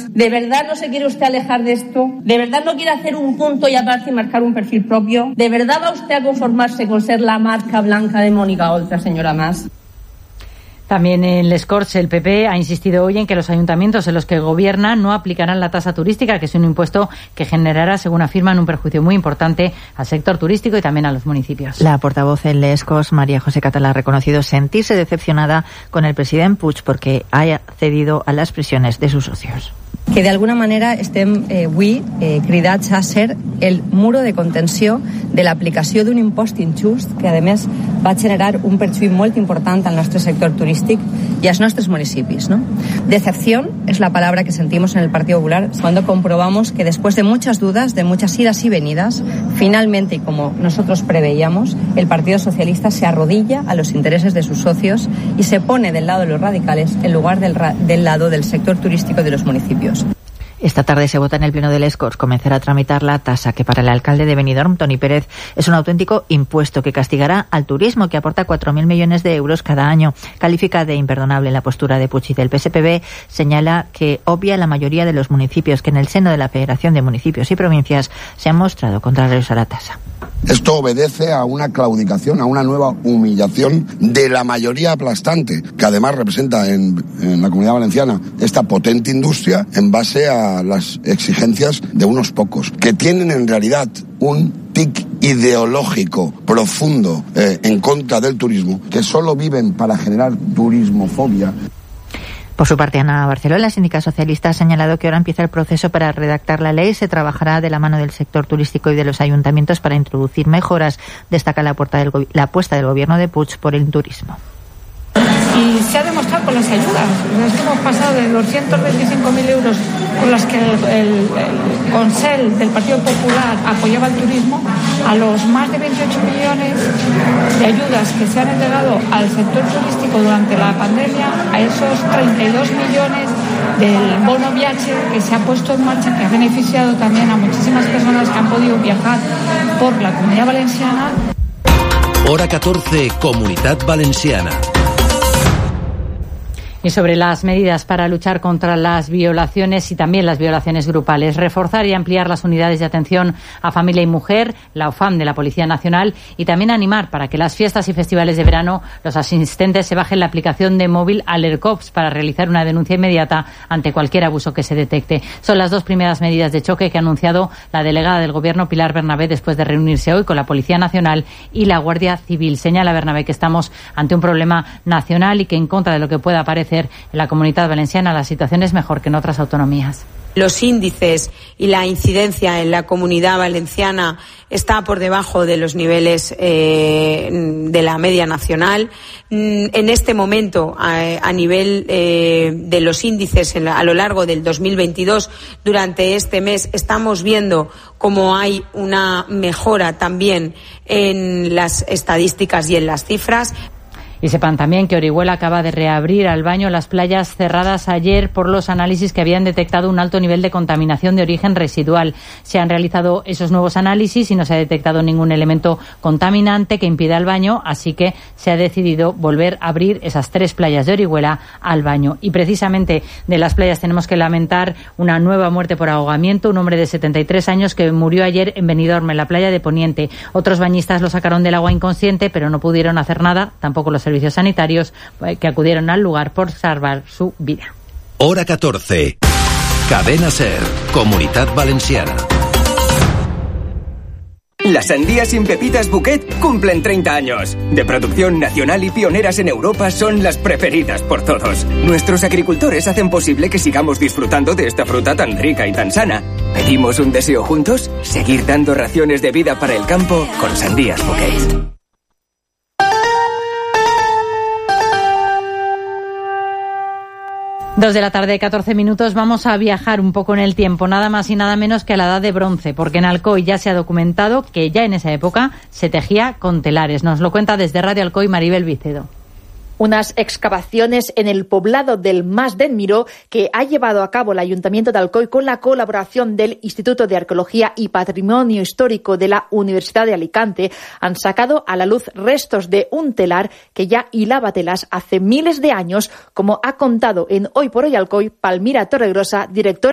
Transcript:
¿De verdad no se quiere usted alejar de esto? ¿De verdad no quiere hacer un punto y aparte y marcar un perfil propio? ¿De verdad va usted a conformarse con ser la marca blanca de Mónica Oltra, señora Mas? También en Les Corts el PP ha insistido hoy en que los ayuntamientos en los que gobierna no aplicarán la tasa turística, que es un impuesto que generará, según afirman, un perjuicio muy importante al sector turístico y también a los municipios. La portavoz en Les Corts, María José Català, ha reconocido sentirse decepcionada con el president Puig porque haya cedido a las presiones de sus socios. Que d'alguna manera estem avui cridats a ser el muro de contenció de l'aplicació d'un impost injust que, a més, va generar un perjuí molt important al nostre sector turístic y a los nuestros municipios, ¿no? Decepción es la palabra que sentimos en el Partido Popular cuando comprobamos que después de muchas dudas, de muchas idas y venidas, finalmente, y como nosotros preveíamos, el Partido Socialista se arrodilla a los intereses de sus socios y se pone del lado de los radicales en lugar del lado del sector turístico de los municipios. Esta tarde se vota en el Pleno de Les Corts comenzar a tramitar la tasa que para el alcalde de Benidorm, Toni Pérez, es un auténtico impuesto que castigará al turismo, que aporta 4.000 millones de euros cada año. Califica de imperdonable la postura de Puig y del PSPB. Señala que obvia la mayoría de los municipios que en el seno de la Federación de Municipios y Provincias se han mostrado contrarios a la tasa. Esto obedece a una claudicación, a una nueva humillación de la mayoría aplastante, que además representa en la Comunidad Valenciana esta potente industria en base a las exigencias de unos pocos, que tienen en realidad un tic ideológico profundo en contra del turismo, que solo viven para generar turismofobia. Por su parte, Ana Barceló, la síndica socialista, ha señalado que ahora empieza el proceso para redactar la ley. Se trabajará de la mano del sector turístico y de los ayuntamientos para introducir mejoras. Destaca la apuesta del gobierno de Puig por el turismo. Y se ha demostrado con las ayudas. Es que hemos pasado de los 125.000 euros con las que el Consell del Partido Popular apoyaba el turismo a los más de 28 millones de ayudas que se han entregado al sector turístico durante la pandemia, a esos 32 millones del bono viaje que se ha puesto en marcha, que ha beneficiado también a muchísimas personas que han podido viajar por la Comunidad Valenciana. Hora 14, Comunitat Valenciana. Y sobre las medidas para luchar contra las violaciones y también las violaciones grupales, reforzar y ampliar las unidades de atención a familia y mujer, la UFAM de la Policía Nacional, y también animar para que las fiestas y festivales de verano los asistentes se bajen la aplicación de móvil Alercops para realizar una denuncia inmediata ante cualquier abuso que se detecte. Son las dos primeras medidas de choque que ha anunciado la delegada del Gobierno, Pilar Bernabé, después de reunirse hoy con la Policía Nacional y la Guardia Civil. Señala Bernabé que estamos ante un problema nacional y que, en contra de lo que pueda parecer en la Comunidad Valenciana, la situación es mejor que en otras autonomías. Los índices y la incidencia en la Comunidad Valenciana está por debajo de los niveles de la media nacional. En este momento, a nivel de los índices a lo largo del 2022, durante este mes, estamos viendo cómo hay una mejora también en las estadísticas y en las cifras. Y sepan también que Orihuela acaba de reabrir al baño las playas cerradas ayer por los análisis que habían detectado un alto nivel de contaminación de origen residual. Se han realizado esos nuevos análisis y no se ha detectado ningún elemento contaminante que impida el baño, así que se ha decidido volver a abrir esas 3 playas de Orihuela al baño. Y precisamente de las playas tenemos que lamentar una nueva muerte por ahogamiento, un hombre de 73 años que murió ayer en Benidorm, en la playa de Poniente. Otros bañistas lo sacaron del agua inconsciente, pero no pudieron hacer nada, tampoco los servicios sanitarios que acudieron al lugar por salvar su vida. Hora 14. Cadena SER, Comunitat Valenciana. Las sandías sin pepitas Bouquet cumplen 30 años. De producción nacional y pioneras en Europa, son las preferidas por todos. Nuestros agricultores hacen posible que sigamos disfrutando de esta fruta tan rica y tan sana. ¿Pedimos un deseo juntos? Seguir dando raciones de vida para el campo con sandías Bouquet. 2 de la tarde, 14 minutos. Vamos a viajar un poco en el tiempo, nada más y nada menos que a la Edad de Bronce, porque en Alcoy ya se ha documentado que ya en esa época se tejía con telares. Nos lo cuenta desde Radio Alcoy Maribel Vicedo. Unas excavaciones en el poblado del Mas d'en Miró que ha llevado a cabo el Ayuntamiento de Alcoy con la colaboración del Instituto de Arqueología y Patrimonio Histórico de la Universidad de Alicante han sacado a la luz restos de un telar que ya hilaba telas hace miles de años, como ha contado en Hoy por Hoy Alcoy Palmira Torregrosa, directora